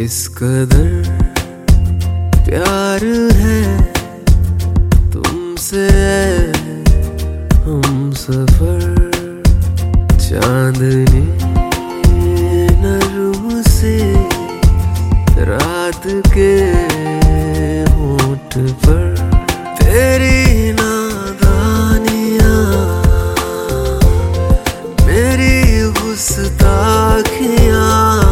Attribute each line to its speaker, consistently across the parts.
Speaker 1: इस कदर प्यार है तुमसे हम सफर, चांदनी नरम से रात के होठ पर, तेरी नादानियां मेरी गुस्ताखियां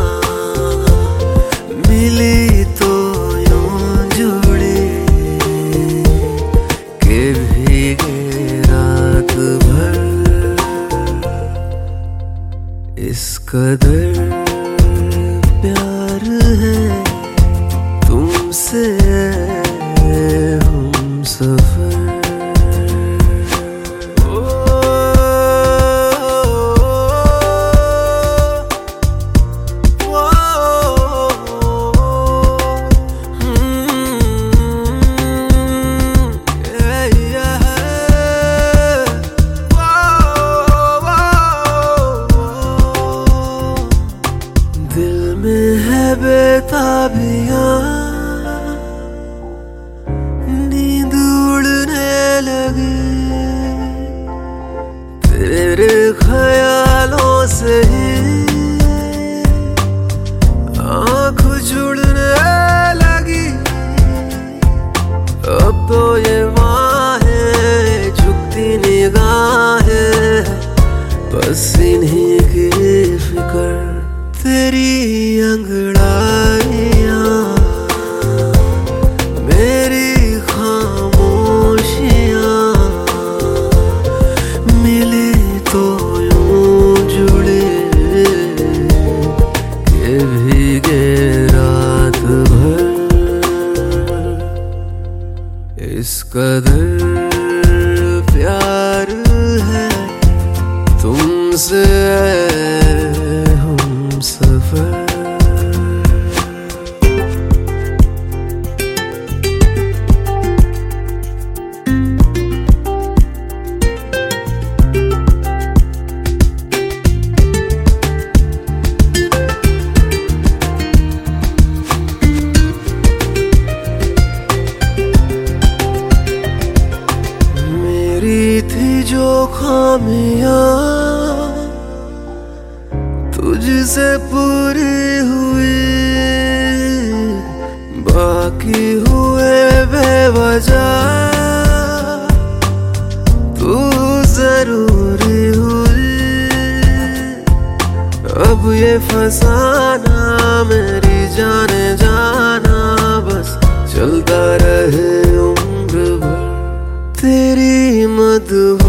Speaker 1: मिली तो यूं जुड़ी के भीगे रात भर। इस कदर प्यार है तुमसे हम सफर। दिल में है बेताबियां, नींद उड़ने लगी तेरे ख्यालों से ही, आँख जुड़ने लगी अब तो ये बाहें झुकती निगाहें, बस इन्हीं की फिक्र। तेरी अंगड़ाइयां मेरी खामोशियां मिली तो यूं जुड़े के भीगे रात भर। इस कदर प्यार है तुमसे हम सफर। मेरी थी जो खामियां तुझसे पूरी हुई, बाकी हुए बेवजह तू जरूरी हुई। अब ये फसाना मेरी जाने जाना बस चलता रहे उम्र भर, तेरी मत